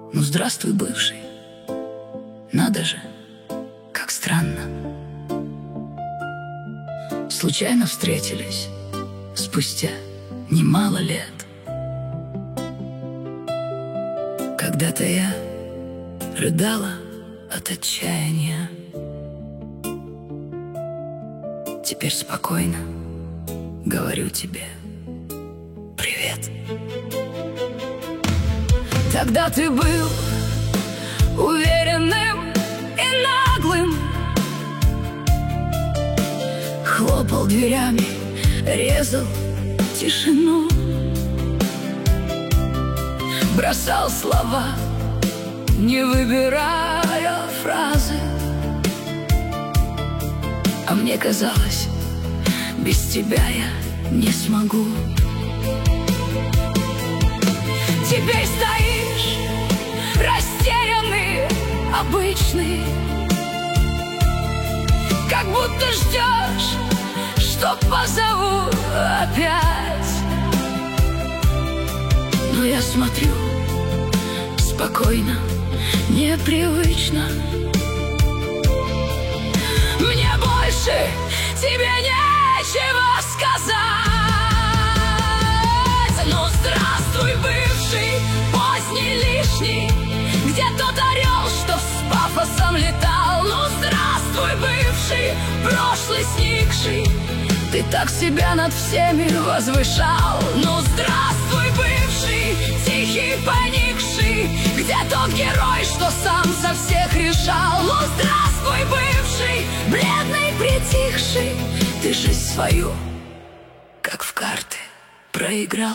Ну здравствуй, бывший. Надо же, как странно. Случайно встретились спустя немало лет. Когда-то я рыдала от отчаяния. Теперь спокойно говорю тебе привет. Тогда ты был уверенным и наглым, хлопал дверями, резал тишину, бросал слова, не выбирая фразы. А мне казалось, без тебя я не смогу. Теперь стоишь, растерянный, обычный, как будто ждешь, что позову опять. Но я смотрю спокойно, непривычно. Мне больше тебе нечего сказать. Ну здравствуй, бывший, поздний, лишний, где тот орел, что с пафосом летал. Ну здравствуй, бывший, прошлый сникший, ты так себя над всеми возвышал. Ну здравствуй, бывший, тихий, поникший, где тот герой, что сам за всех решал. Ну здравствуй, бывший, бледный, притихший, ты жизнь свою, как в карты, проиграл.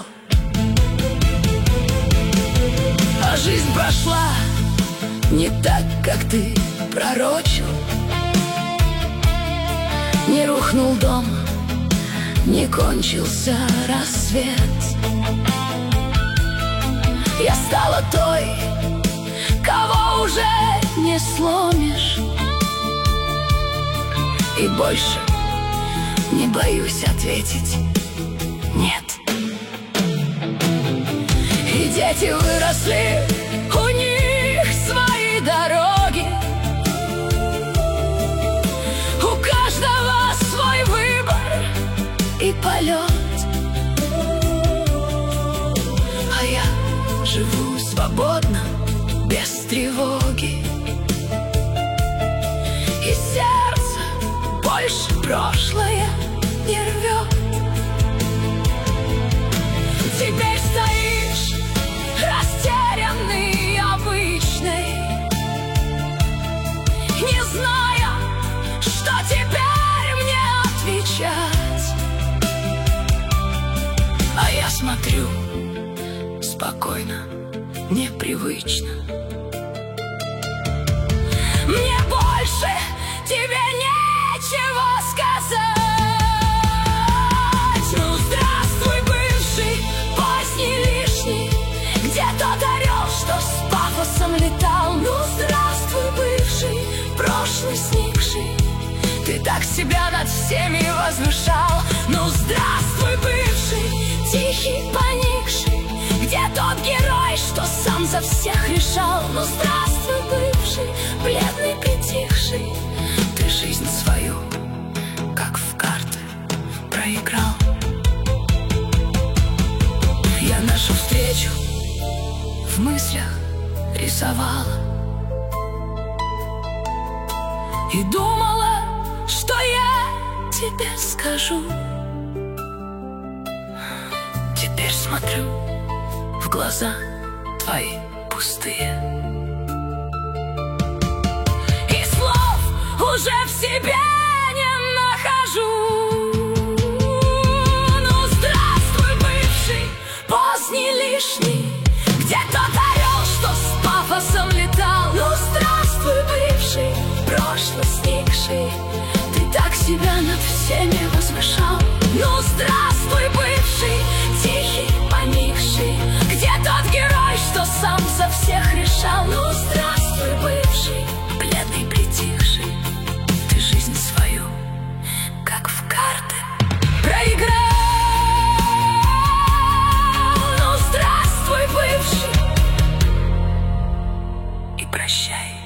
А жизнь прошла не так, как ты пророчил. Не рухнул дом, не кончился рассвет. Я стала той, кого уже не сломишь, и больше не боюсь ответить нет. И дети выросли, у них свои дороги, у каждого свой выбор и полет. А я живу свободно, без тревоги, и сердце больше прошлое не рвет. Теперь стоишь, растерянный, обычный, не зная, что теперь мне отвечать. А я смотрю спокойно, непривычно. Мне больше тебе нечего сказать. Ну здравствуй, бывший, поздний, лишний, где тот орел, что с пафосом летал. Ну здравствуй, бывший, прошлый сникший, ты так себя над всеми возвышал. Ну здравствуй, бывший, тихий, поникший, где тот герой, что сам за всех решал. Ну здравствуй, бывший, бледный, притихший, ты жизнь свою, как в карты, проиграл. Я нашу встречу в мыслях рисовала и думала, что я тебе скажу. Теперь смотрю в глаза твои пустые, и слов уже в себе не нахожу. Ну здравствуй, бывший, поздний, лишний, где тот орел, что с пафосом летал. Ну здравствуй, бывший, прошлый сникший, ты так себя над всеми возвышал. Ну здравствуй, бывший, тихий, поникший, где тот герой, что сам за всех решал. Ну здравствуй, бывший, бледный, притихший, ты жизнь свою, как в карте, прощай.